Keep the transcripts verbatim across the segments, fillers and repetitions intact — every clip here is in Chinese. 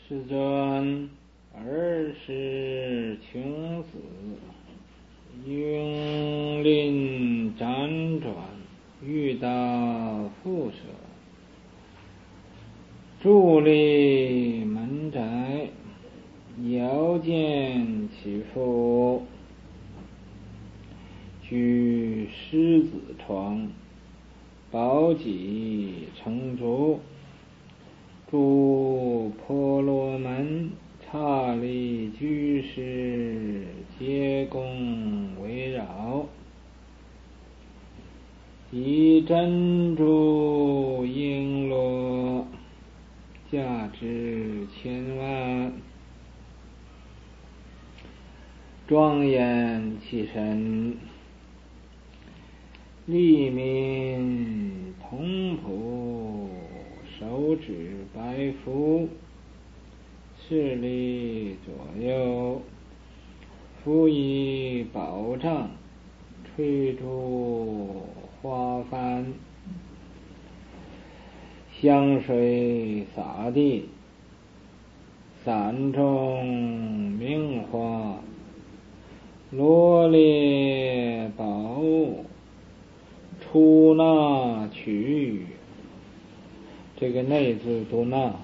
世尊，尔时穷子拥令辗转，欲到复舍，伫立门宅，遥见其父，居狮子床，宝戟成竹，诸婆罗门刹利居士皆共围绕，以珍珠璎珞价值千万，庄严其身，利民童仆，手指白拂，势力左右，辅以宝杖，吹出花幡，香水洒地，伞中明花，罗列宝物，出纳取，这个内字读纳，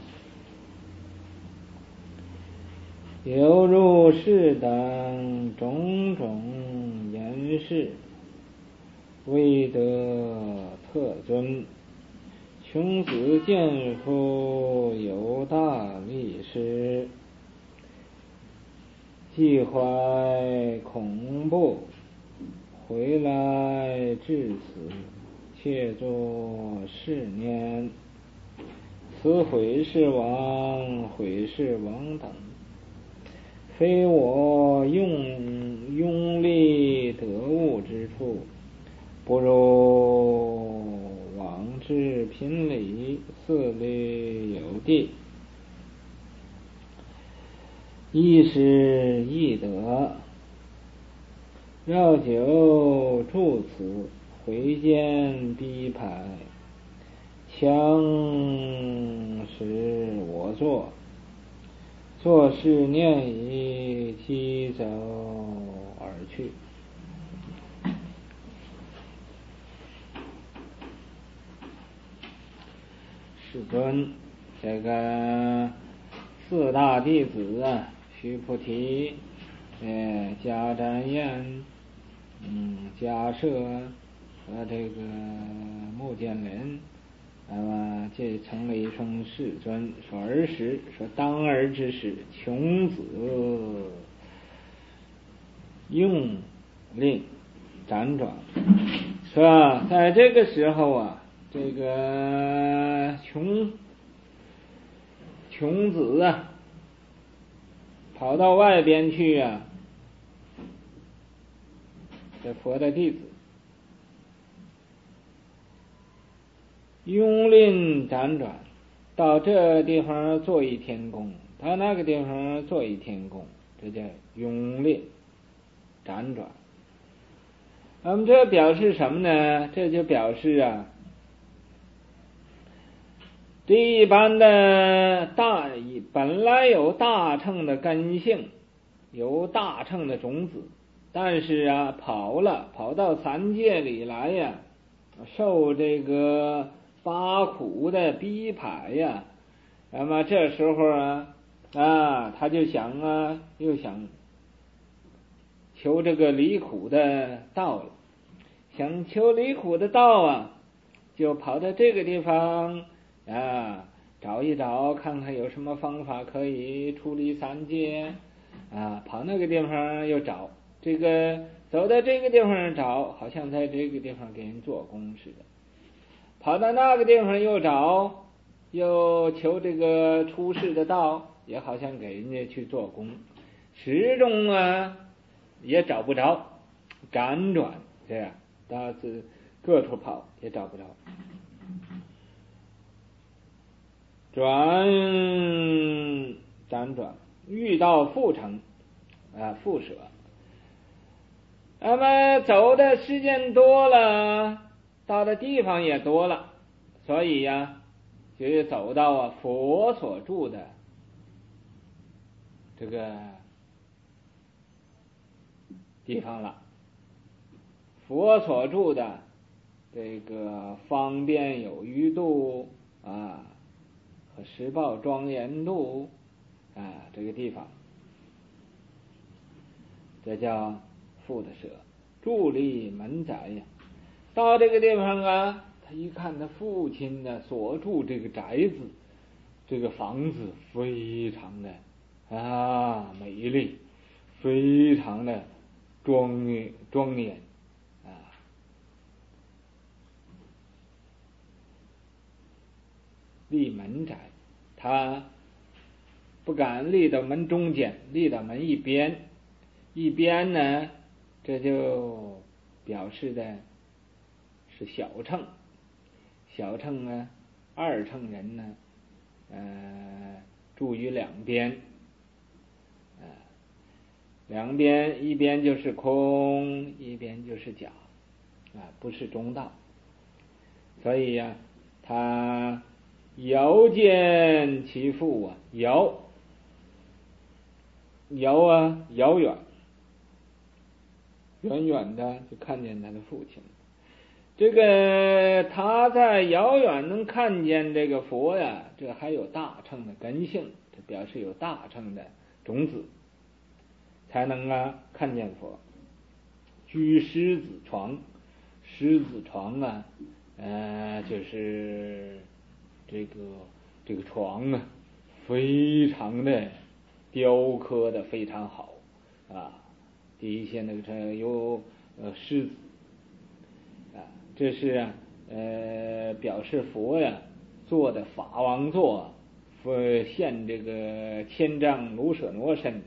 犹如是等种种言事，威德特尊。穷子见父有大力士，既怀恐怖，回来至此，切作是念：此毁世王、毁世王等，非我用拥立得物之处，不如往至贫里，四里有地，一时易得，绕久住此，回见逼排，强使我坐，作是念已，即走而去。世尊，这个四大弟子啊，须菩提、呃、迦旃延、嗯、迦摄和这个目犍连，那么这成了一声世尊，说儿时，说当儿之时，穷子用令辗转，是吧？在这个时候啊，这个穷穷子啊，跑到外边去啊，这佛的弟子拥令辗转，到这地方做一天工，到那个地方做一天工，这叫拥令辗转。那么这表示什么呢？这就表示啊，这一般的大本来有大乘的根性，有大乘的种子，但是啊跑了跑到三界里来呀，受这个八苦的逼迫呀，那么这时候啊啊他就想啊又想求这个离苦的道了，想求离苦的道啊，就跑到这个地方啊，找一找，看看有什么方法可以出离三界啊。跑那个地方又找，这个走到这个地方找，好像在这个地方给人做工似的；跑到那个地方又找，又求这个出世的道，也好像给人家去做工，始终啊也找不着，辗转这样，到是各处跑也找不着。转辗转，遇到复城啊，复舍。那么走的时间多了，到的地方也多了，所以呀、啊，就走到啊佛所住的这个地方了。佛所住的这个方便有余度啊和实报庄严度啊这个地方，这叫富的舍。伫立门宅呀，到这个地方啊，他一看他父亲呢所住这个宅子，这个房子非常的啊美丽，非常的庄严庄严啊。立门宅，他不敢立到门中间，立到门一边，一边呢，这就表示的是小乘，小乘呢，二乘人呢，呃，住于两边，呃，两边一边就是空，一边就是假，啊，不是中道。所以呀、啊，他遥见其父啊，遥遥啊，遥远，远远的就看见他的父亲。这个他在遥远能看见这个佛呀，这还有大乘的根性，这表示有大乘的种子，才能啊看见佛。居狮子床，狮子床啊，呃，就是这个这个床啊，非常的雕刻的非常好啊。第一些那个有呃狮子啊，这是啊呃表示佛呀做的法王座，佛现这个千丈卢舍罗身。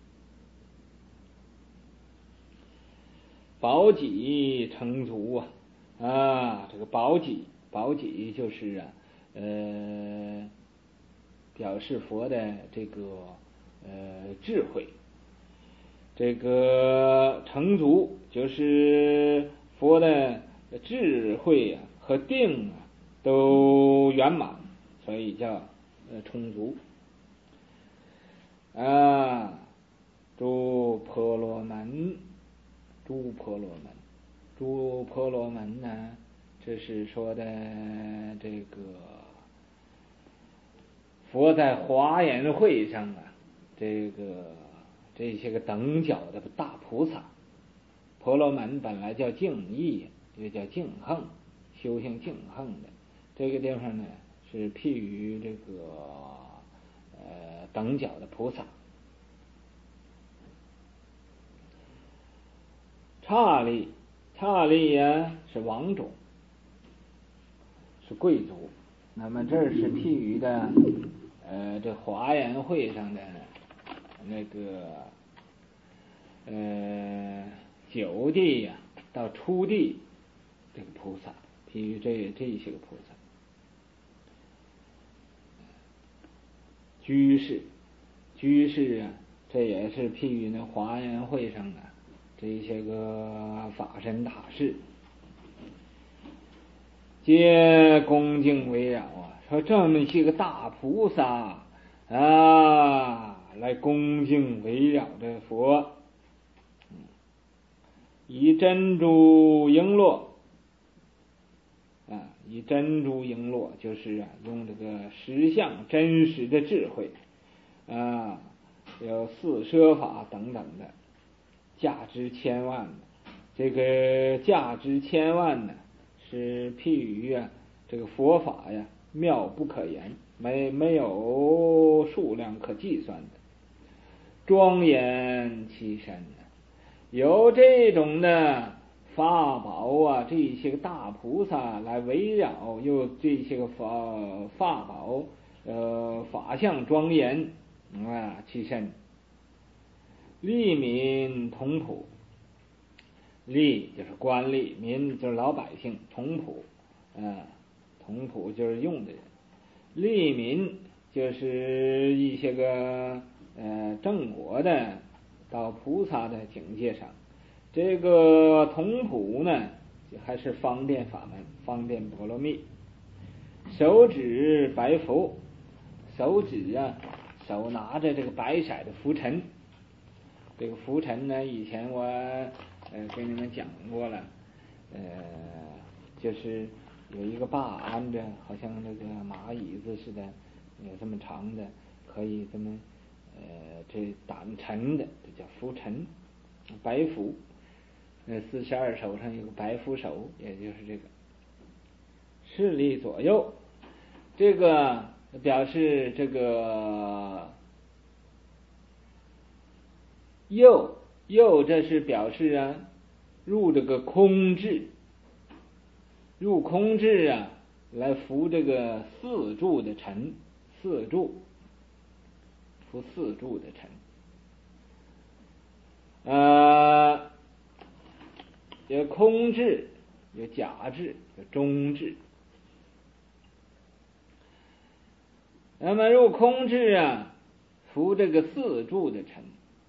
宝髻成足啊，啊，这个宝髻，宝髻就是啊，呃，表示佛的这个呃智慧。这个成足就是佛的智慧啊和定啊都圆满，所以叫呃充足啊。诸婆罗门。诸婆罗门，诸婆罗门呢，这是说的这个佛在华严会上啊，这个这些个等角的大菩萨，婆罗门本来叫净意，又叫净横，修行净横的。这个地方呢，是譬喻这个呃等角的菩萨。刹利，刹利呀是王种，是贵族。那么这是譬喻的，呃，这华严会上的那个呃九地呀、啊、到初地这个菩萨，譬喻这这些个菩萨。居士，居士啊，这也是譬喻那华严会上啊。这些个法身大士，皆恭敬围绕啊，说这么些个大菩萨啊，来恭敬围绕着佛，以珍珠璎珞啊，以珍珠璎珞就是啊，用这个实相真实的智慧啊，有四摄法等等的。价值千万的，这个价值千万呢，是譬喻啊，这个佛法呀，妙不可言，没没有数量可计算的。庄严其身呢，有这种的法宝啊，这些个大菩萨来围绕，又这些个法法宝，呃，法相庄严啊，其身。利民同普，利就是官吏，民就是老百姓，同普，啊，同普就是用的人，利民就是一些个呃正果的到菩萨的境界上，这个同普呢还是方便法门，方便波罗蜜。手指白佛，手指啊手拿着这个白色的拂尘。这个拂尘呢，以前我呃跟你们讲过了，呃，就是有一个把安着，好像那个马椅子似的，有这么长的，可以这么呃这掸尘的，这叫拂尘，白拂。那四十二手上有个白拂手，也就是这个势力左右，这个表示这个右右，这是表示啊入这个空智，入空智啊来扶这个四柱的尘，四柱扶四柱的尘。呃，有空智，有假智，有中智。那么入空智啊，扶这个四柱的尘。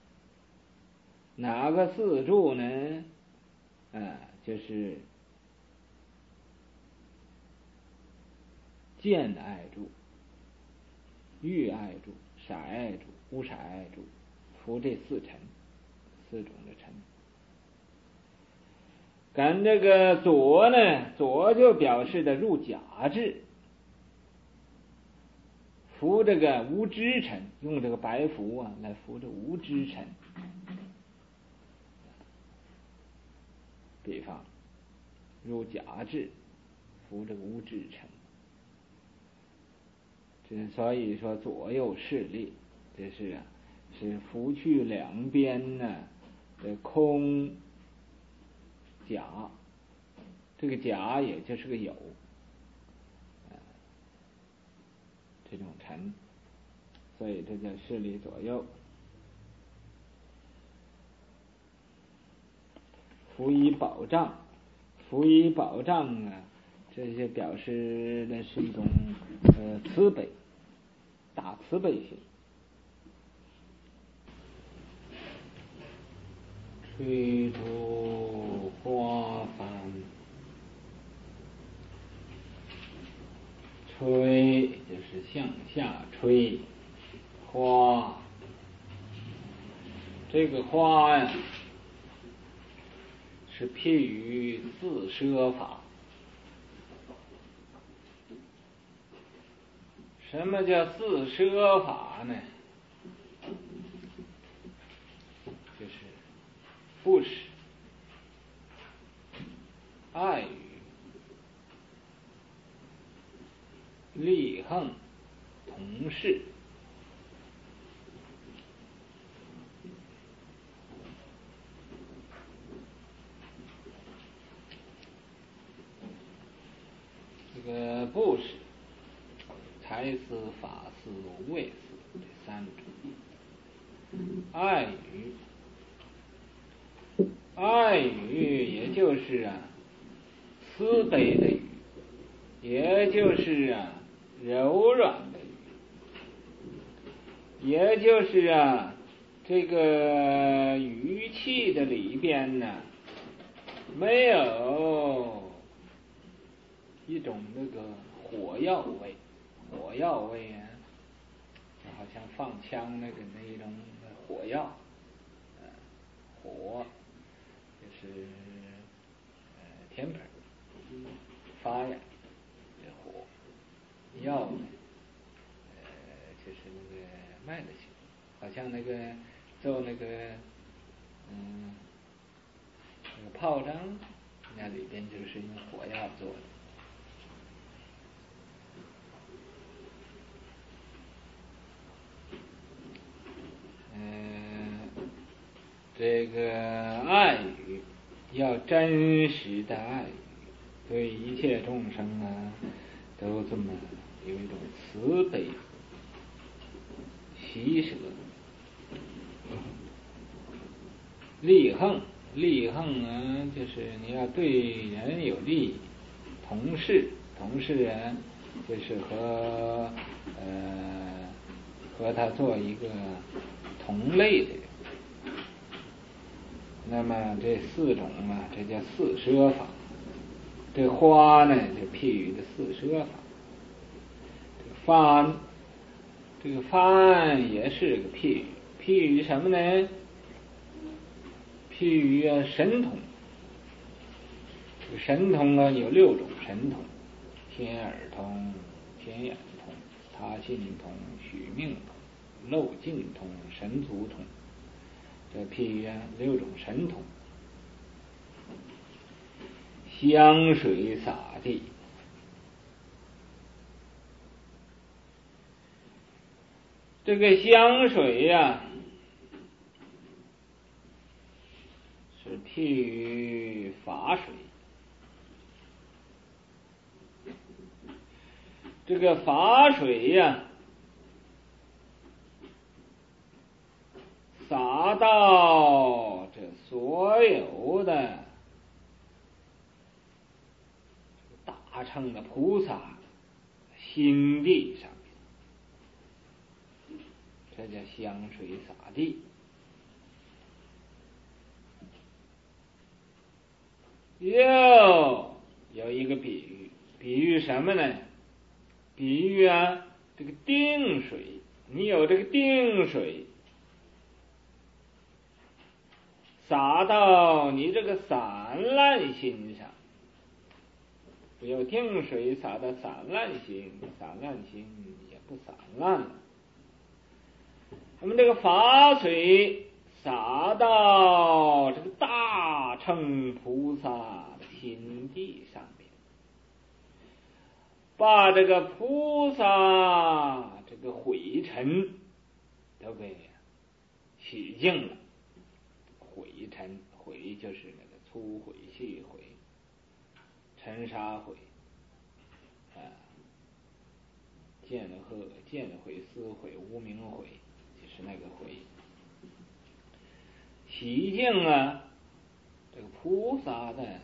哪个四柱呢？啊，就是见爱柱、欲爱柱、色爱柱、无色爱柱，扶这四尘，四种的尘。赶这个左呢，左就表示的入假智，扶这个无知尘，用这个白拂啊来扶这无知尘。比方入假智，扶这个无知尘。这所以说左右势力，这是啊是拂去两边呢的空假，这个假也就是个有，这种尘，所以这叫势力左右。辅以保障，辅以保障啊，这些表示的是一种呃慈悲，大慈悲心。吹出花幡，吹就是向下吹，花，这个花呀是譬喻自摄法。什么叫自摄法呢？就是不使爱语利横同事，这个不使财思、法思、位思这三种。爱语，爱语也就是啊慈悲的语，也就是啊柔软的语，也就是啊这个语气的里边呢没有一种那个火药味，火药味啊好像放枪那个那一种火药，呃，火就是呃 temper fire 这火，药呢呃就是那个卖的去，好像那个做那个嗯那个炮仗，那里边就是用火药做的。嗯，这个爱语要真实的爱语，对一切众生啊，都这么有一种慈悲、喜舍、利横。利横啊，就是你要对人有利，同事，同事人就是和呃和他做一个同类的人。那么这四种啊，这叫四摄法。这花呢，就譬喻的四摄法。幡， 这个帆也是个譬喻，譬喻什么呢？譬喻啊神通。这个神通啊有六种神通：天耳通、天眼通、他心通、许命通、漏尽通、神足通。这譬喻啊六种神通。香水洒地，这个香水呀、啊，是譬喻法水。这个法水呀、啊，洒到这所有的大乘的菩萨心地上面，这叫香水洒地。又有一个比喻，比喻什么呢？比喻啊这个定水，你有这个定水洒到你这个散乱心上，有定水洒到散乱心，散乱心也不散乱了。那么这个法水洒到这个大乘菩萨的心地上面，把这个菩萨这个灰尘都给洗净了。灰尘，灰就是那个粗灰、细灰、尘沙灰啊，见和见灰、思灰、无明灰，就是那个灰。洗净啊这个菩萨的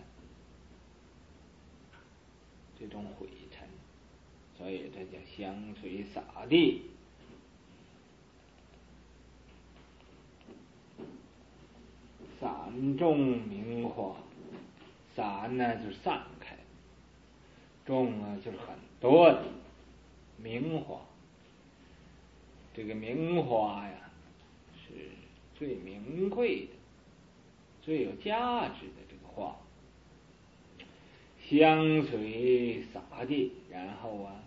这种灰尘，所以这叫香水洒地。散众明花，散呢就是散开，众呢就是很多的明花。这个明花呀是最名贵的、最有价值的这个花。香水洒地，然后啊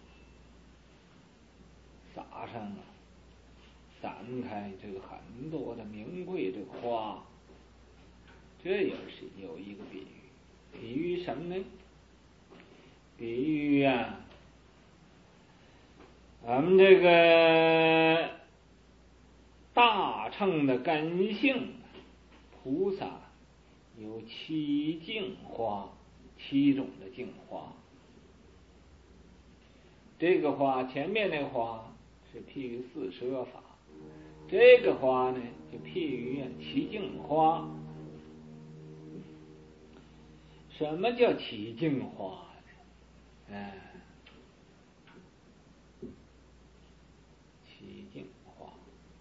洒上啊散开这个很多的名贵这个花。这也是有一个比喻，比喻什么呢？比喻啊咱们这个大乘的根性，菩萨有七净花，七种的净花。这个花前面那个花是譬喻四摄法，这个花呢就譬喻七净花。什么叫七净花呢？哎，七净花，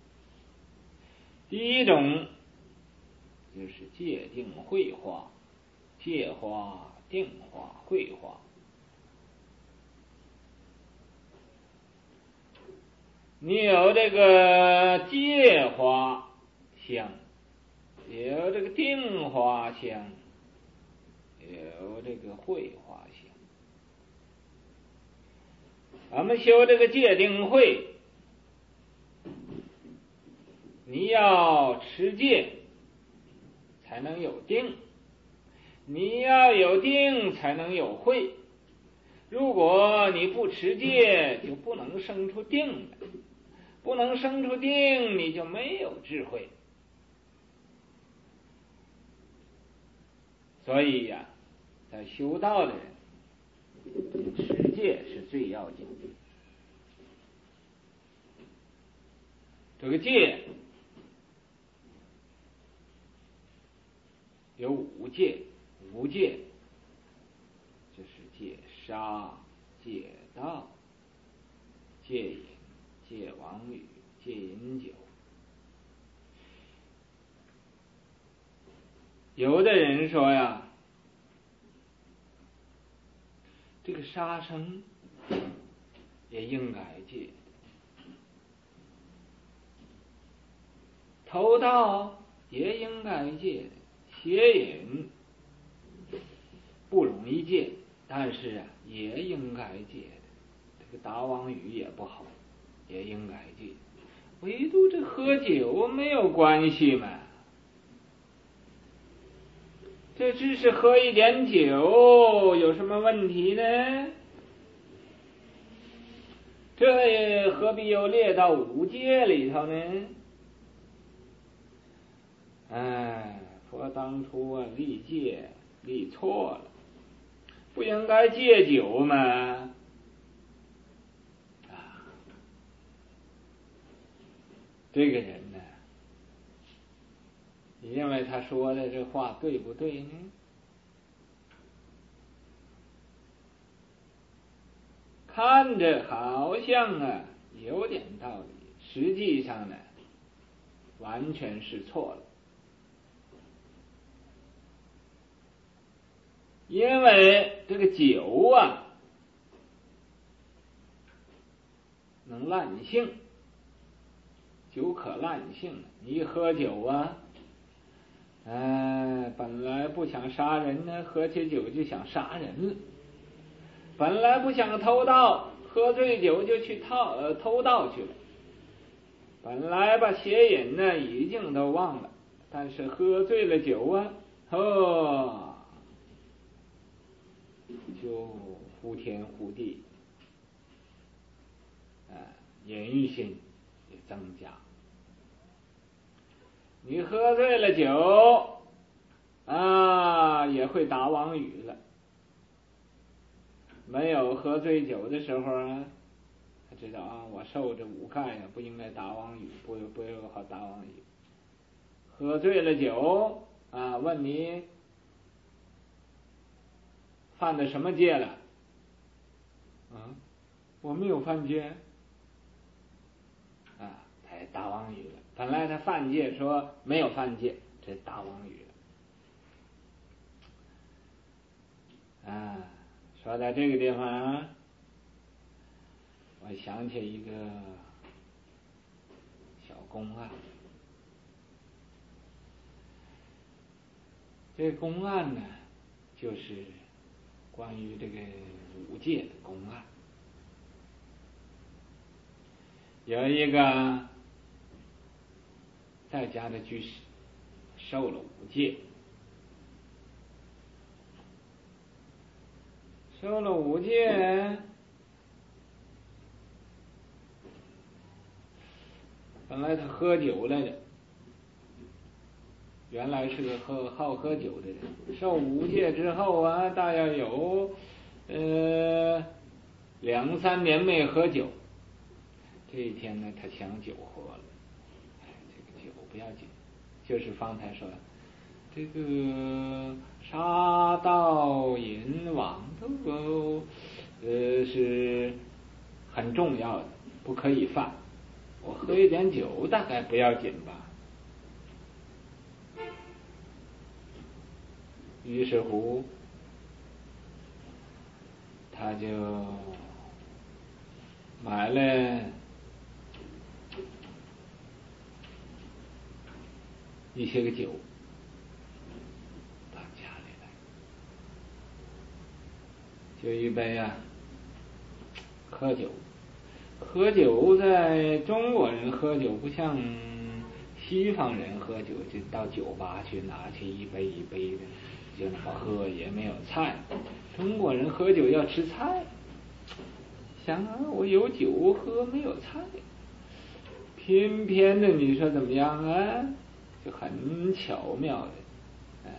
第一种就是戒定慧花，戒花、定花、慧花。你有这个戒花香，有这个定花香，有这个慧花香。咱们修这个戒定慧，你要持戒才能有定，你要有定才能有慧。如果你不持戒，就不能生出定来，不能生出定，你就没有智慧。所以呀、啊，在修道的人，持戒是最要紧的。这个戒有五戒，五戒就是戒杀、戒盗、戒淫、戒妄语、戒饮酒。有的人说呀，这个杀生也应该戒， 偷盗也应该戒，邪淫不容易戒，但是啊也应该戒。这个打妄语也不好，也应该戒。唯独这喝酒没有关系嘛，这只是喝一点酒有什么问题呢？这也何必又列到五戒里头呢？哎，佛当初啊立戒立错了，不应该戒酒吗？啊，这个人呢，你认为他说的这话对不对呢？看着好像啊有点道理，实际上呢完全是错了。因为这个酒啊能烂性，酒可烂性，你一喝酒啊，哎，本来不想杀人呢，喝起酒就想杀人了；本来不想偷盗，喝醉酒就去盗呃偷盗去了；本来把邪淫呢已经都忘了，但是喝醉了酒啊，哦，就呼天呼地，啊，淫心也增加。你喝醉了酒啊，也会打妄语了。没有喝醉酒的时候啊，他知道啊，我受着五盖呀，不应该打妄语，不不好打妄语。喝醉了酒啊，问你犯的什么戒了？啊，我没有犯戒。啊，他也打妄语了。本来他犯戒说没有犯戒，这打妄语了。啊，说到这个地方啊，我想起一个小公案。这个公案呢，就是关于这个五戒的公案。有一个在家的居士受了五戒，受了五戒，本来他喝酒来的，原来是个喝好喝酒的人，受五戒之后啊，大约有呃两三年没喝酒。这一天呢，他想酒喝了，哎，这个酒不要紧，就是方才说的这个杀盗淫妄都呃是很重要的，不可以犯。我喝一点酒大概不要紧吧。于是乎，他就买了一些个酒到家里来，就预备啊喝酒。喝酒在中国人喝酒不像西方人喝酒，就到酒吧去拿起一杯一杯的就那么喝，也没有菜。中国人喝酒要吃菜，想啊，我有酒喝没有菜，偏偏的你说怎么样啊？就很巧妙的，哎，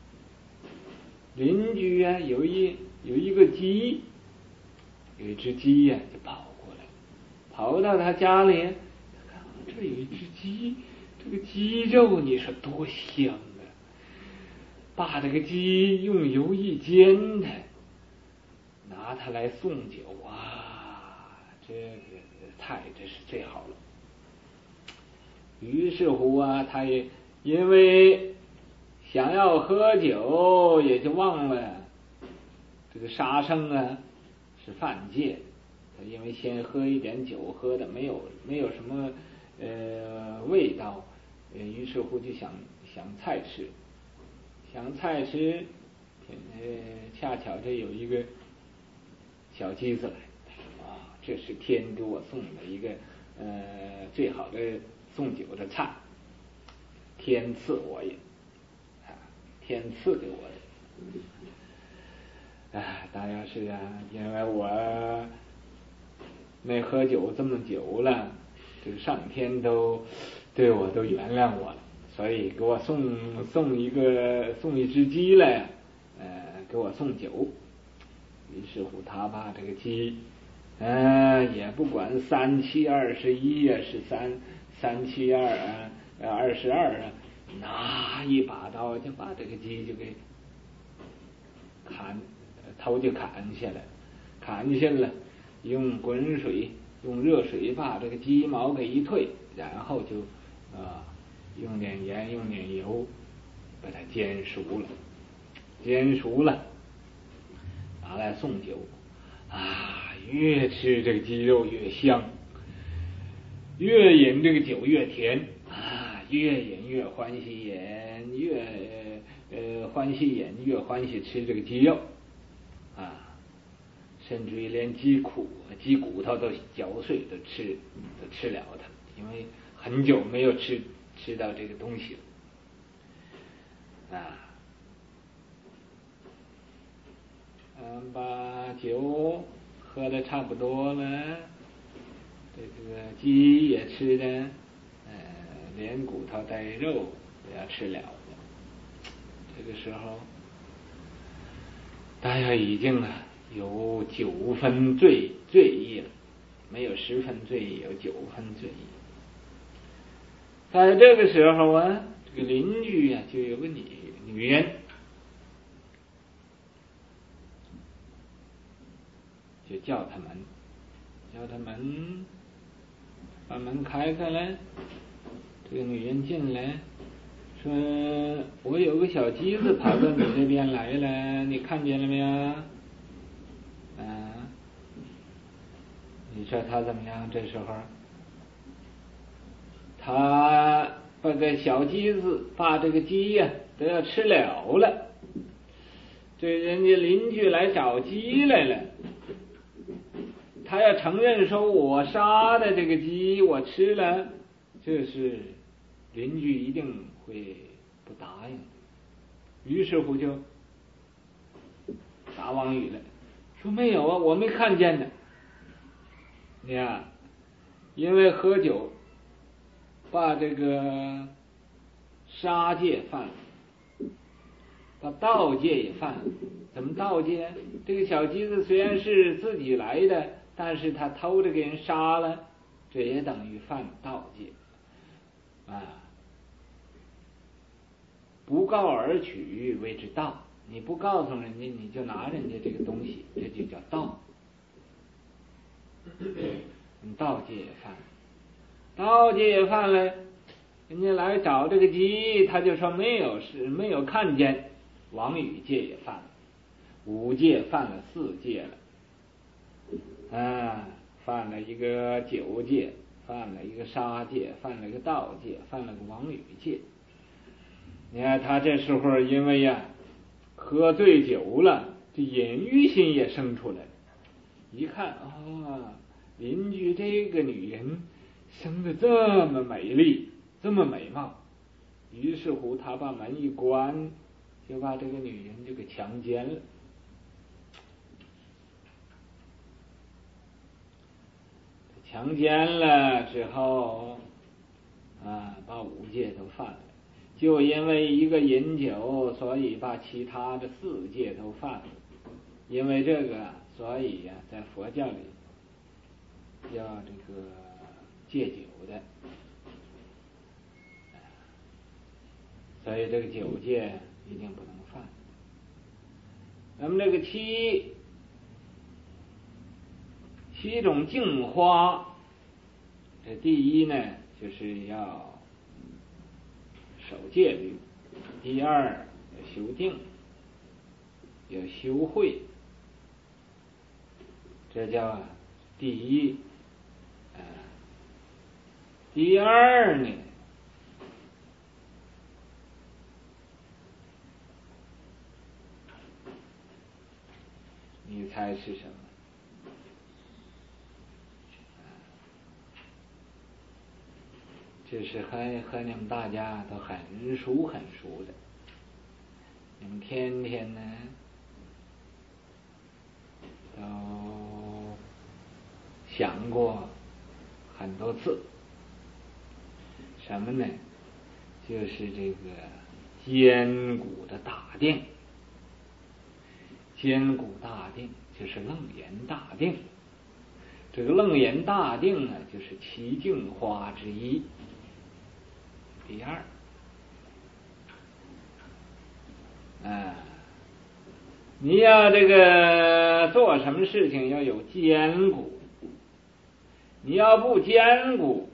邻居啊有一有一个鸡，有一只鸡呀、啊、就跑过来，跑到他家里，他看这有一只鸡，这个鸡肉你说多香啊！把这个鸡用油一煎它，拿它来送酒啊，这个菜真是最好了。于是乎啊，他也因为想要喝酒，也就忘了这个杀生啊是犯戒。他因为先喝一点酒，喝的没有没有什么呃味道， 于是乎就想想菜吃，想菜吃，呃，恰巧这有一个小鸡子来，啊，这是天给我送的一个呃最好的送酒的菜，天赐我也，啊，天赐给我的。哎，大约是啊，因为我没喝酒这么久了，这个上天都对我都原谅我了，所以给我送送一个送一只鸡来，呃，给我送酒。于是乎，他把这个鸡，呃，也不管三七二十一呀，是三三七二啊，呃，二十二啊，拿一把刀就把这个鸡就给砍，头就砍下来，砍下来，用滚水用热水把这个鸡毛给一退，然后就啊、呃、用点盐用点油把它煎熟了，煎熟了拿来送酒啊，越吃这个鸡肉越香，越饮这个酒越甜啊，越饮越欢喜饮，越呃欢喜饮越欢喜吃这个鸡肉啊，甚至于连鸡骨鸡骨头都嚼碎都吃都吃了它，因为很久没有吃吃到这个东西了啊。嗯，把酒喝的差不多了，这个鸡也吃的，呃，连骨头带肉都要吃了了。这个时候，大家已经啊有九分醉醉意了，没有十分醉意，有九分醉意。在这个时候啊，这个邻居啊就有个女女人。就叫他们，叫他们把门开开来。这个女人进来，说：“我有个小鸡子跑到你这边来了，你看见了没有？”啊，你说他怎么样？这时候，他把个小鸡子，把这个鸡呀、啊、都要吃了了。这人家邻居来找鸡来了。他要承认说我杀的这个鸡我吃了，这是邻居一定会不答应。于是乎就打网语了，说没有啊，我没看见呢。你看，因为喝酒把这个杀戒犯了，把盗戒也犯了。怎么盗戒？这个小鸡子虽然是自己来的，但是他偷着给人杀了，这也等于犯盗戒啊！不告而取谓之盗，你不告诉人家，你就拿人家这个东西，这就叫盗。你盗戒也犯了，盗戒也犯了，人家来找这个鸡，他就说没有是没有看见，网语戒也犯了，五戒犯了四戒了。啊，犯了一个酒戒，犯了一个杀戒，犯了一个盗戒，犯了个网语戒。你看他这时候因为呀、啊、喝醉酒了，这淫欲心也生出来了。一看啊、哦，邻居这个女人生得这么美丽，这么美貌，于是乎他把门一关，就把这个女人就给强奸了。强奸了之后啊，把五戒都犯了，就因为一个饮酒，所以把其他的四戒都犯了。因为这个，所以呀、啊，在佛教里要这个戒酒的，所以这个酒戒一定不能犯。那么这个七七种净花，这第一呢，就是要守戒律；第二要修定，要修慧，这叫第一。呃、第二呢， 猜是什么？这是和和你们大家都很熟很熟的，你们天天呢都想过很多次。什么呢？就是这个坚固的大定。坚固大定就是楞严大定。这个楞严大定呢，就是七净花之一。第二，啊，你要这个做什么事情要有坚固，你要不坚固，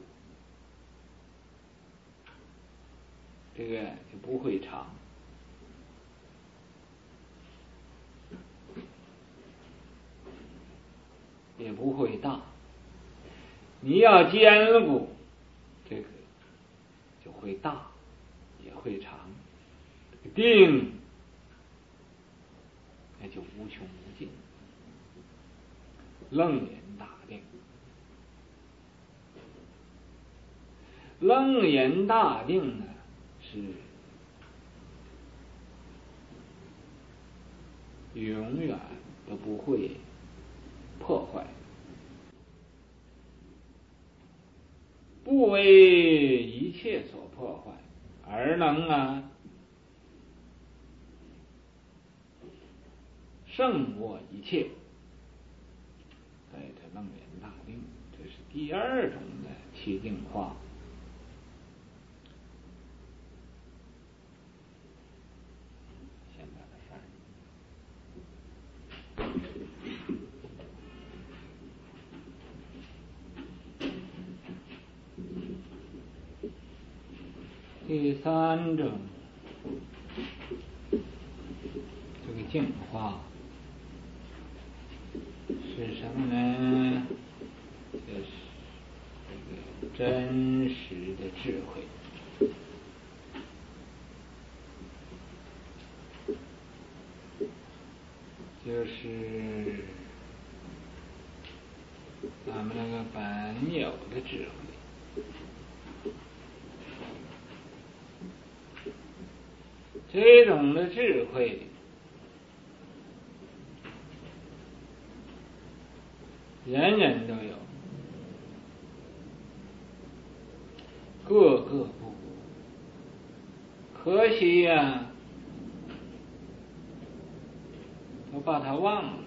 这个就不会长。也不会大。你要坚固，这个就会大，也会长。定，那就无穷无尽。楞严大定，楞严大定呢是永远都不会破坏，不为一切所破坏，而能啊胜过一切。哎，这楞严大定，这是第二种的七净化。先把它翻第三种，这个净化是什么呢？就是这个真实的智慧。就是咱们那个本有的智慧。这种的智慧人人都有，个个不可惜呀、啊，都把它忘了。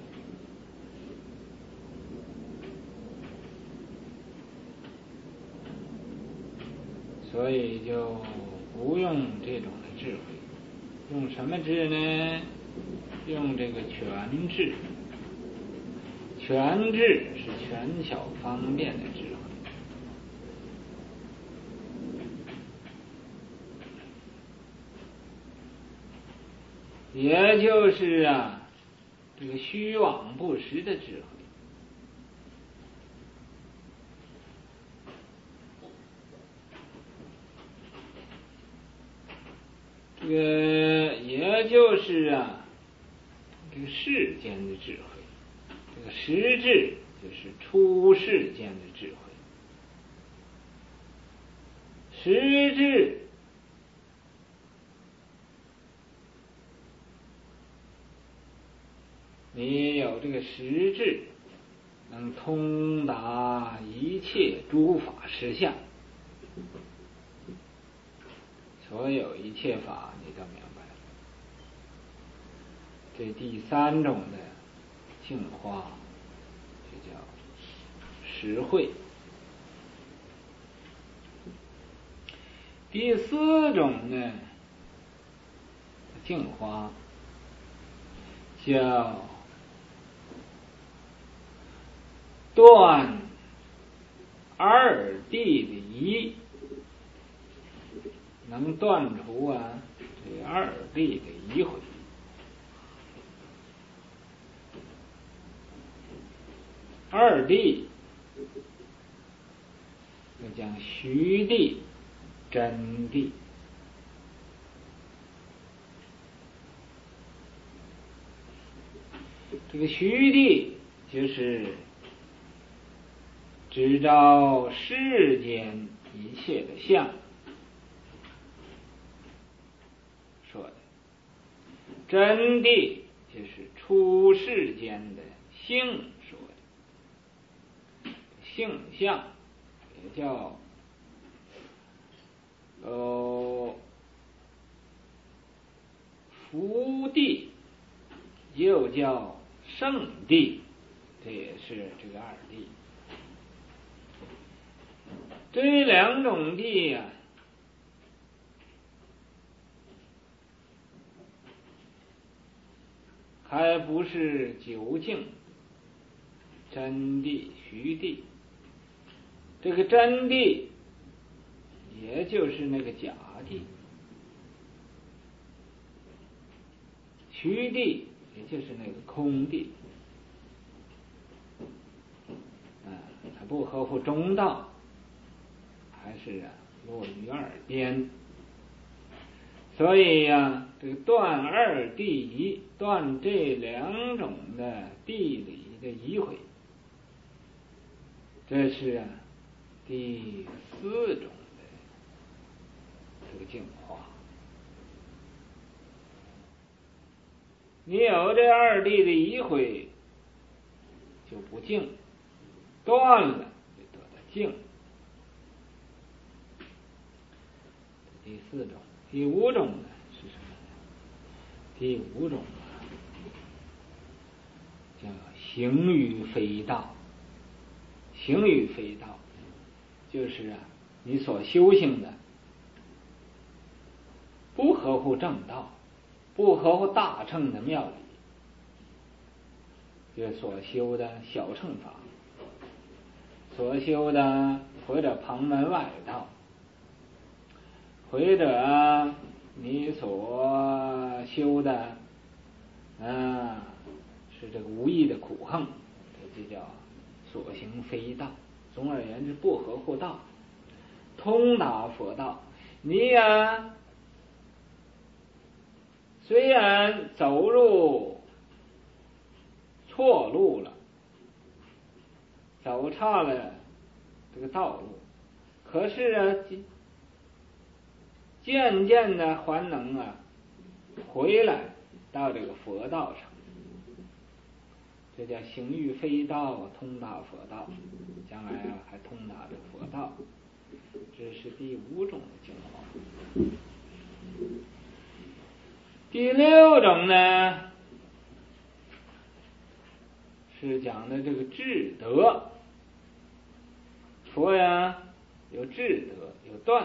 所以就不用这种的智慧，用什么智呢？用这个全智。全智是全巧方便的智慧。也就是啊，这个虚妄不实的智慧。这个也就是啊，这个世间的智慧。这个实智就是出世间的智慧。实智你有这个实智，能通达一切诸法实相，所有一切法你都明白了。这第三种的净化，这叫实慧。第四种呢，净化叫断二谛的疑，能断除啊这二谛的疑悔。二谛又讲虚谛、真谛。 这个虚地就是只照世间一切的相说的，真谛就是出世间的性说的，性相也叫呃福谛，又叫圣谛，这也是这个二谛。这两种谛呀、啊，还不是究竟真谛虚谛。这个真谛也就是那个假谛，虚谛也就是那个空谛，啊，它不合乎中道，还是啊落于二边。所以呀、啊，这个断二谛疑，断这两种的谛理的疑毁，这是啊第四种的这个净化。你有这二谛的疑毁，就不净；断了，就得到净。第四种，第五种呢是什么呢？第五种啊，叫行于非道。行于非道，就是啊，你所修行的不合乎正道，不合乎大乘的妙理，就所修的小乘法，所修的或者旁门外道，或者你所修的啊是这个无益的苦行，这就叫所行非道。总而言之，不合乎道，通达佛道。你呀，虽然走入错路了，走差了这个道路，可是啊，渐渐的还能啊回来到这个佛道上。这叫行于非道，通达佛道。将来啊，还通达这佛道。这是第五种的净化。第六种呢，是讲的这个智德。佛呀，有智德，有断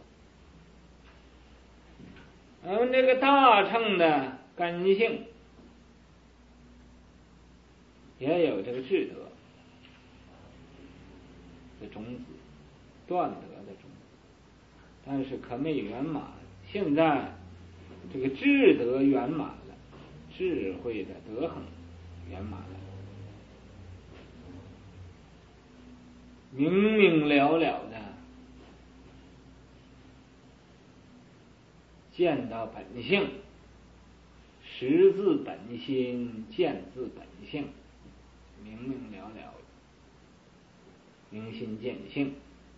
德。我们这个大乘的根性也有这个智德的种子，断德的种子，但是可没圆满。现在这个智德圆满了，智慧的德行圆满了，明明了了的见到本性，识自本心，见自本性，明明了了，明心见性。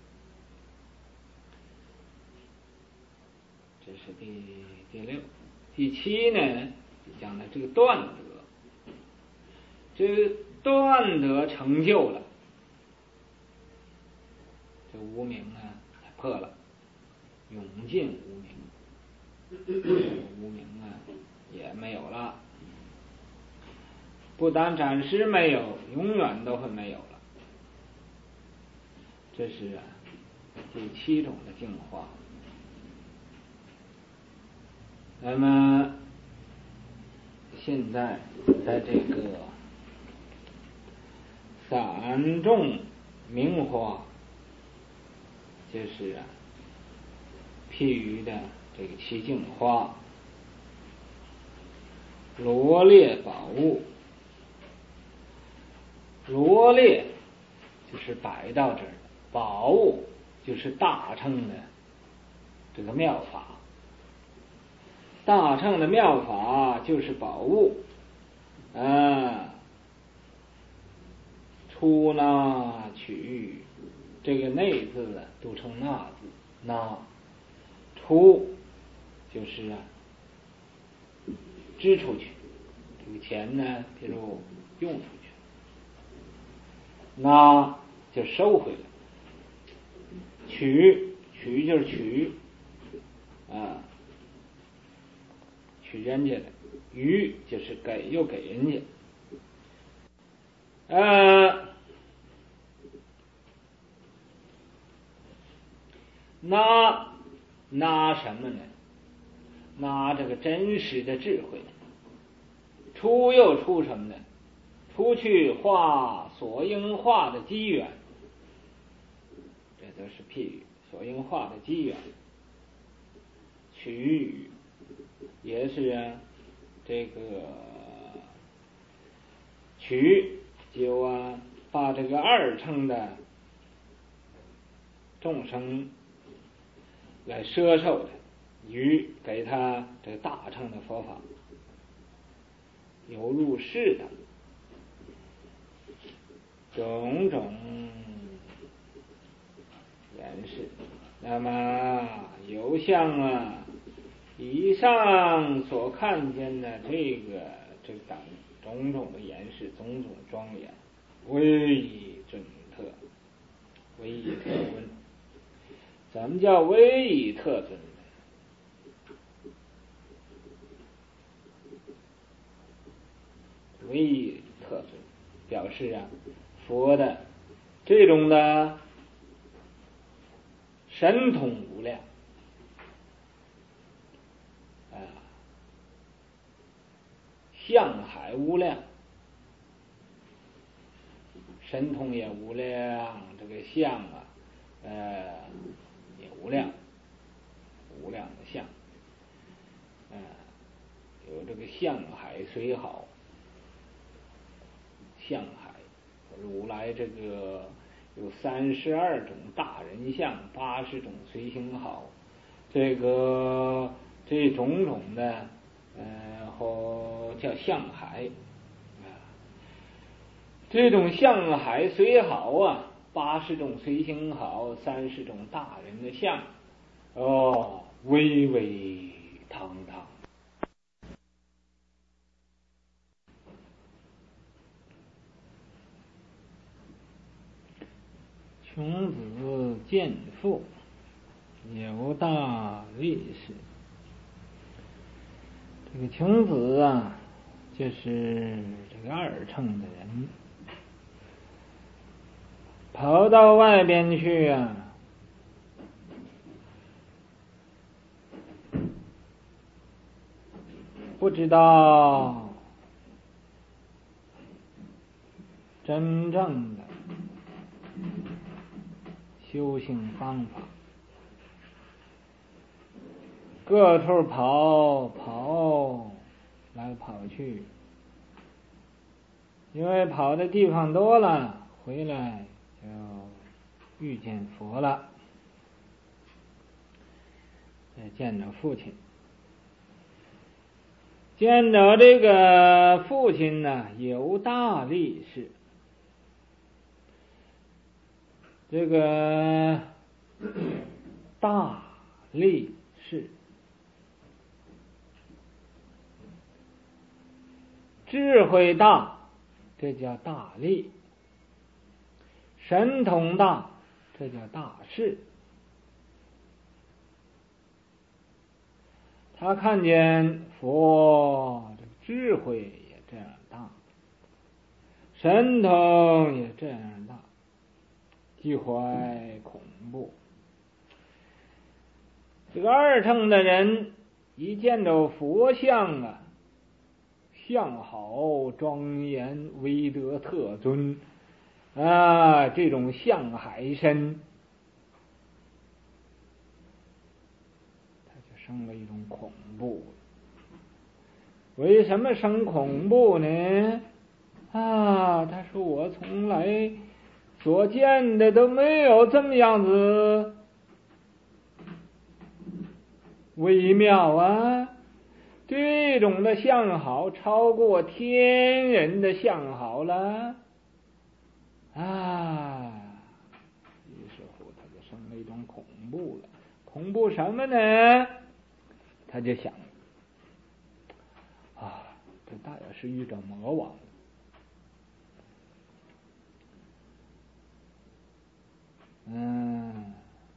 这是第第六。第七呢，讲的这个断德。这个断德成就了，这无明啊破了，永尽无明，无明啊也没有了。不但暂时没有，永远都会没有了。这是啊第七种的净化。那么现在在这个三众明化，就是啊譬喻的这个七净化，罗列宝物。罗列就是摆到这儿，宝物就是大乘的这个妙法。大乘的妙法就是宝物啊， 出纳取，这个内字呢读成纳字，纳出就是啊支出去，这个钱呢比如用出去，纳就收回来，取取就是取啊取人家的，予就是给又给人家。呃，拿拿什么呢？拿这个真实的智慧。出又出什么呢？出去化所应化的机缘，这都是譬喻，所应化的机缘。取也是啊，这个取就啊，把这个二乘的众生来摄受的，予给他这个大乘的佛法，有入世的种种言示。那么有像啊以上所看见的这个这个等种种的言示，种种庄严，威仪准特，威仪特尊。怎么叫威仪特尊呢？威仪特尊表示啊，佛的这种的神通无量啊，相海无量，神通也无量，这个相啊，呃，也无量，无量的相，呃，有这个相海随好，相海，如来这个有三十二种大人相，八十种随行好，这个这种种的，呃，或叫相海。这种相海随好啊，八十种随行好，三十种大人的相，哦，巍巍堂堂。穷子见父，有大力士。这个穷子啊，就是这个二乘的人，跑到外边去啊，不知道真正的修行方法，个头跑跑来跑去，因为跑的地方多了，回来就遇见佛了，再见着父亲，见着这个父亲呢，有大力士。这个大力士，智慧大，这叫大力；神通大，这叫大士。他看见佛，这智慧也这样大，神通也这样大，极怀恐怖。这个二乘的人一见着佛像啊，相好庄严，威德特尊啊，这种相海身，他就生了一种恐怖。为什么生恐怖呢？啊，他说我从来所见的都没有这么样子微妙啊，这种的相好超过天人的相好了啊，于是乎他就生了一种恐怖了。恐怖什么呢？他就想啊，这大约是遇着魔王了。嗯，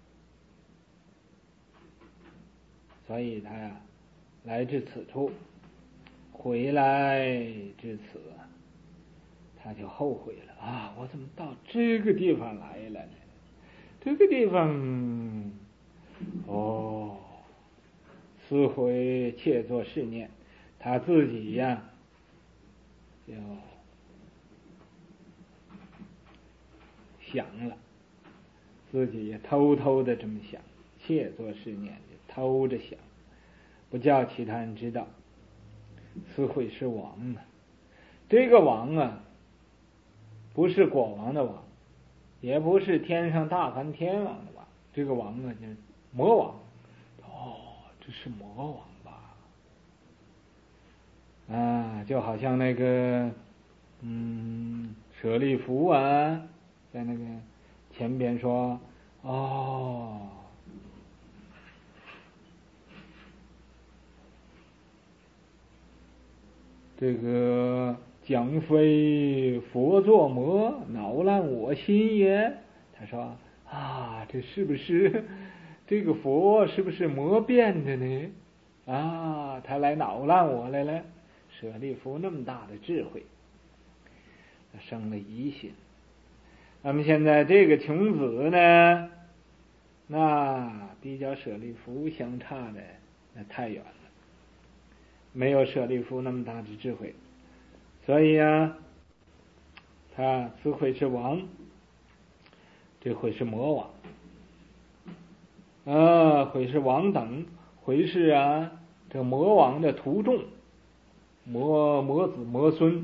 所以他呀，来至此处，回来至此，他就后悔了啊！我怎么到这个地方来了呢？这个地方，哦，思悔切作是念，他自己呀，就想了，自己也偷偷的这么想，切作是念，就偷着想，不叫其他人知道。思悔是王啊，这个王啊，不是国王的王，也不是天上大梵天王的王，这个王啊，就是魔王。哦，这是魔王吧？啊，就好像那个，嗯，舍利弗啊，在那个前边说，哦，这个将非佛作魔，恼乱我心也。他说啊，这是不是这个佛是不是魔变的呢？啊，他来恼乱我来了。舍利弗那么大的智慧，他生了疑心。那么现在这个穷子呢，那比较舍利弗相差的那太远了，没有舍利弗那么大的智慧，所以啊，他此会是王，这会是魔王，啊，会是王等，会是啊，这魔王的徒众，魔魔子魔孙，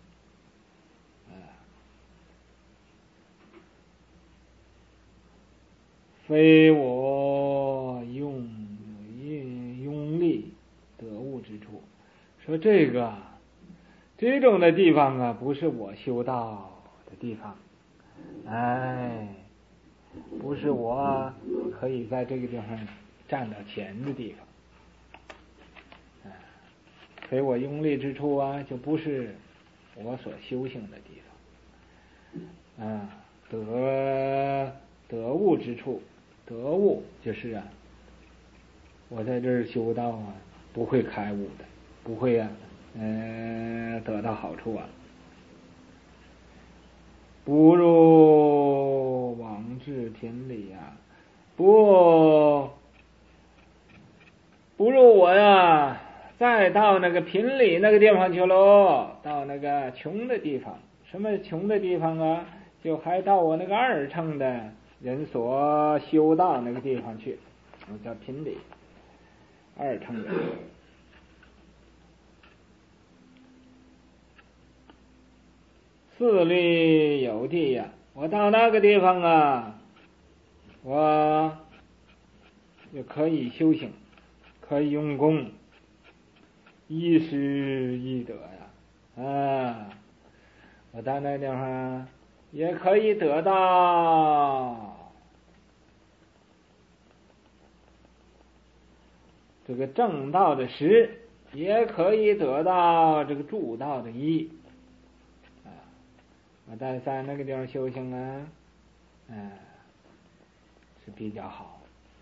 非我用用力得物之处。说这个这种的地方啊，不是我修道的地方，哎，不是我可以在这个地方占到钱的地方，非我用力之处啊，就不是我所修行的地方，啊，得得物之处，得物就是啊，我在这儿修道啊，不会开悟的，不会啊，嗯、呃，得到好处啊。不如往至田里啊，不不如我呀，再到那个贫里那个地方去喽，到那个穷的地方。什么穷的地方啊？就还到我那个二乘的人所修道那个地方去，叫贫里，二乘人。四律有地呀，我到那个地方啊，我就可以修行，可以用功，一时一得呀，啊，我到那地方也可以得到这个正道的实，也可以得到这个助道的一。我在在那个地方修行啊，嗯，是比较好。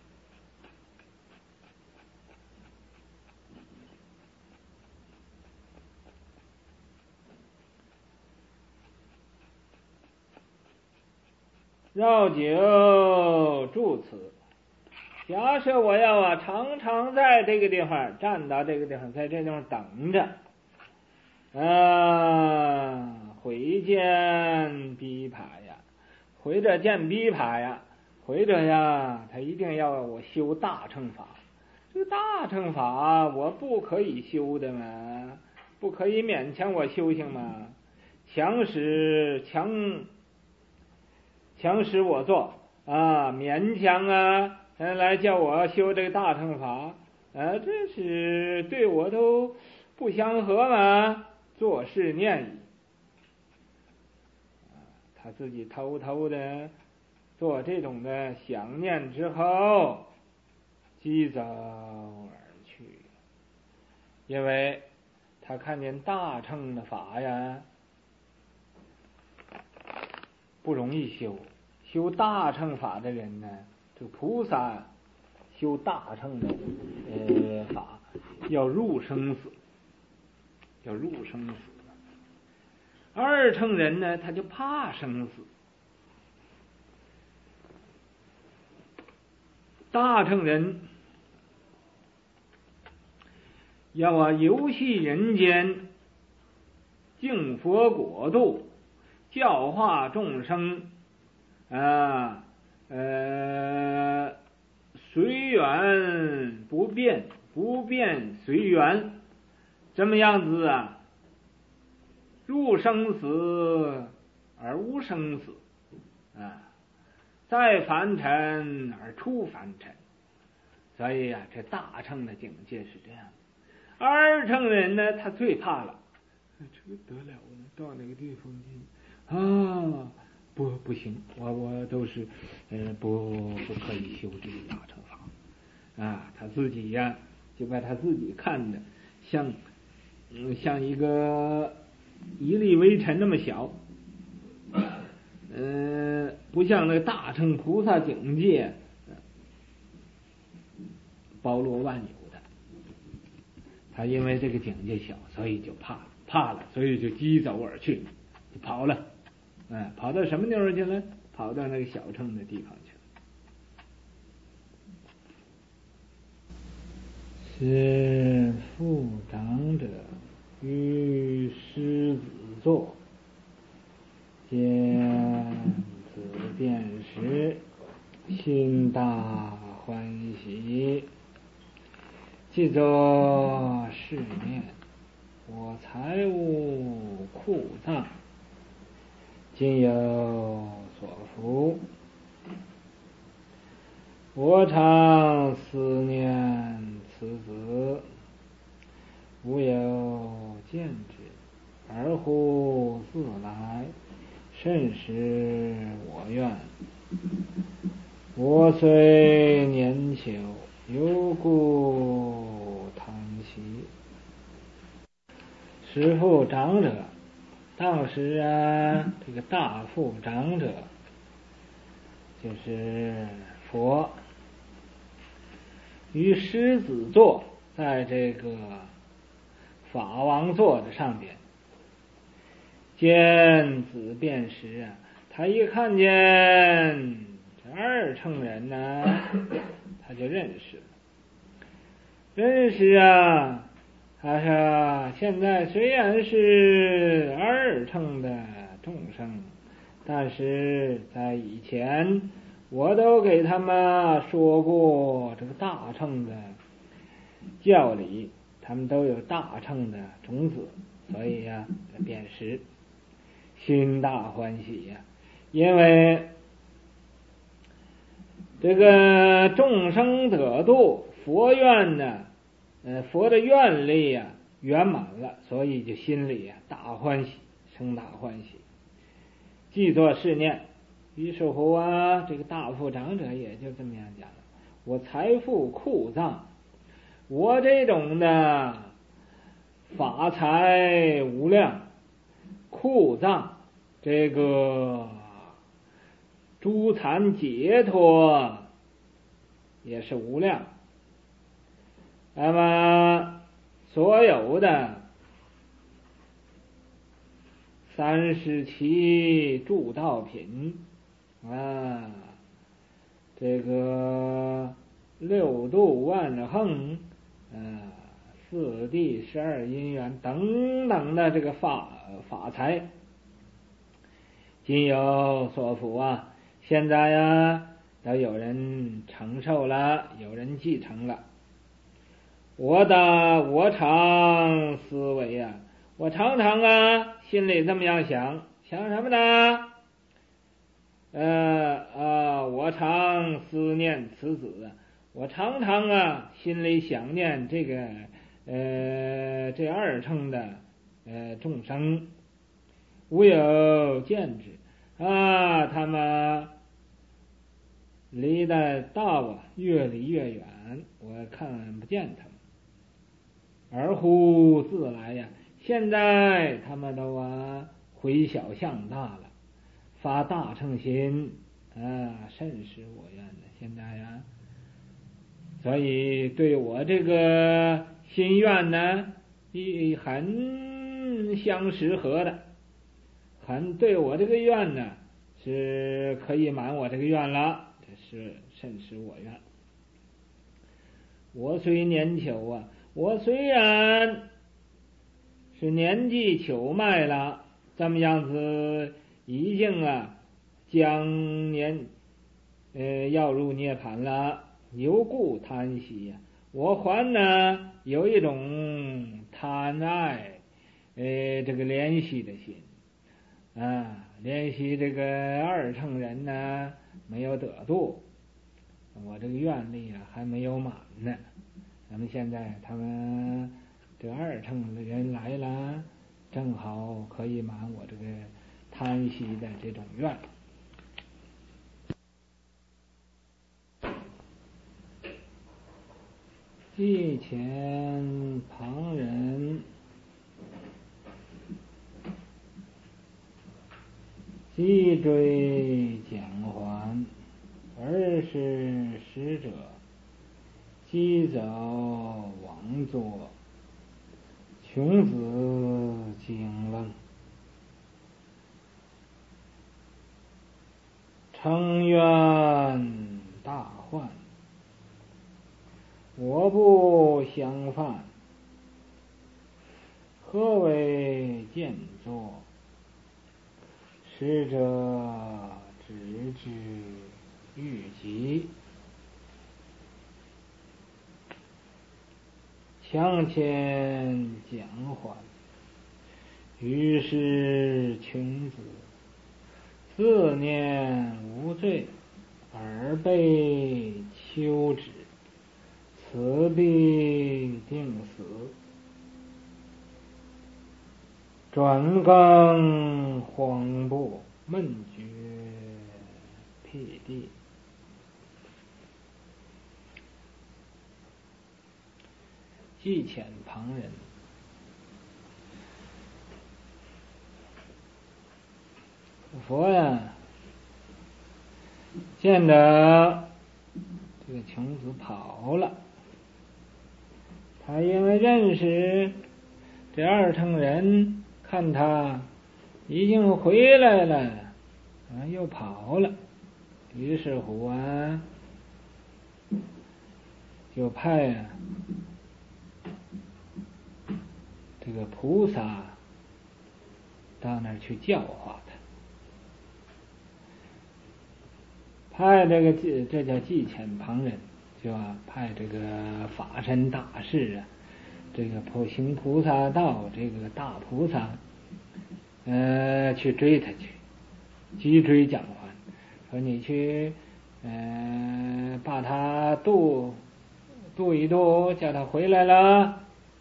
绕久住此，假设我要啊常常在这个地方站到这个地方，在这地方等着，啊，回见逼爬呀，回着见逼爬呀，回着呀，他一定要我修大乘法。这个大乘法我不可以修的嘛，不可以勉强我修行嘛，强使强强使我做啊，勉强啊，来叫我修这个大乘法，啊，这是对我都不相合嘛，做事念矣。 他自己偷偷的做这种的想念之后，疾走而去。因为他看见大乘的法呀不容易修，修大乘法的人呢，这个菩萨修大乘的呃法要入生死，要入生死。二乘人呢，他就怕生死。大乘人要啊游戏人间，敬佛国度，教化众生啊，呃，随缘不变，不变随缘，这么样子啊，入生死而无生死啊，在凡尘而出凡尘。所以啊，这大乘的境界是这样的。二乘人呢，他最怕了，这个得了呢，到那个地方去啊，不不行，我我都是呃不不可以修这个大乘法啊。他自己呀、啊，就把他自己看的像嗯像一个一粒微尘那么小，嗯、呃，不像那个大乘菩萨境界包罗万有的。他因为这个境界小，所以就怕怕了，所以就疾走而去，就跑了，哎，跑到什么地方去了？跑到那个小乘的地方去了。是父长者与狮子座，见子便时，心大欢喜。既作是念：我财物库藏，今有所福。我常思念此子，无有见之，而乎自来，甚使我愿。我虽年久，犹故叹息。师父长者，当时啊，这个大父长者就是佛，于狮子座，在这个法王座的上边，见子便时啊，他一看见这二乘人呢，他就认识了。认识啊，他说现在虽然是二乘的众生，但是在以前我都给他们说过这个大乘的教理，他们都有大乘的种子，所以呀、啊，便是心大欢喜呀、啊，因为这个众生得度，佛愿呢，呃，佛的愿力呀、啊、圆满了，所以就心里啊大欢喜，生大欢喜。既作是念，于是乎啊，这个大富长者也就这么样讲了：我财富库藏，我这种的法财无量，库藏这个诸残解脱也是无量。那么所有的三十七诸道品啊，这个六度万恒啊，四谛十二因缘等等的这个法法财，今有所辅啊，现在呀都有人承受了，有人继承了。我的我常思维啊，我常常啊心里这么样想，想什么呢？呃啊，我常思念此子，我常常啊心里想念这个呃这二乘的呃众生，无有见之， 啊，他们离的道啊越离越远，我看不见他们。而忽自来呀，现在他们都啊回小向大了，发大乘心啊，甚是我愿的。现在呀，所以对我这个心愿呢，一很相适合的，很对我这个愿呢，是可以满我这个愿了，这是甚是我愿。我虽年朽啊，我虽然是年纪朽迈了，这么样子已经啊将年呃要入涅盘了，犹故贪喜呀、啊。我还呢有一种贪爱呃这个怜惜的心啊，怜惜这个二乘人呢没有得度，我这个愿力啊还没有满呢。咱们现在他们这二乘的人来了，正好可以满我这个贪惜的这种愿。既遣旁人，既追讲还，而是使者，既走往作，穷子经愣，乘愿大患，我不相犯，何为见作？使者知之欲极，强遣讲还，于是穷子自念无罪，而被求之，此必定死。转更荒漠，闷绝辟地。既遣旁人，佛呀，见得这个穷子跑了，他因为认识这二乘人，看他已经回来了，啊，又跑了，于是乎啊，就派啊这个菩萨到那儿去教化他，派这个这叫既遣旁人，就啊派这个法身大士啊，这个普行菩萨道，这个大菩萨，呃，去追他去，急追讲还，说你去，呃，把他渡渡一渡，叫他回来了。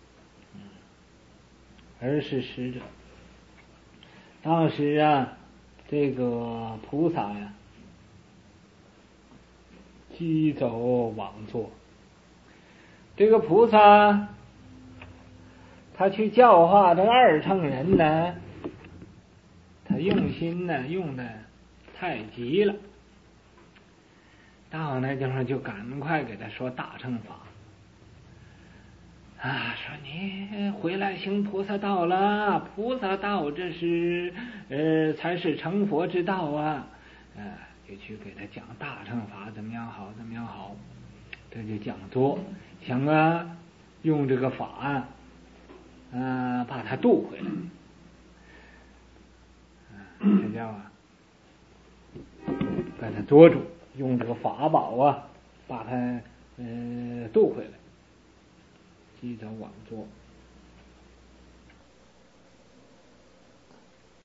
而是使者，当时啊，这个菩萨呀，疾走往坐。这个菩萨，他去教化这二乘人呢，他用心呢用的太急了，到那地方就赶快给他说大乘法。啊，说你回来行菩萨道了，菩萨道这是呃才是成佛之道啊，呃，就去给他讲大乘法怎么样好，怎么样好，这就讲座，想啊用这个法啊，呃、把他渡回来，啊，这叫啊把他捉住，用这个法宝啊把他呃渡回来。疾走往坐，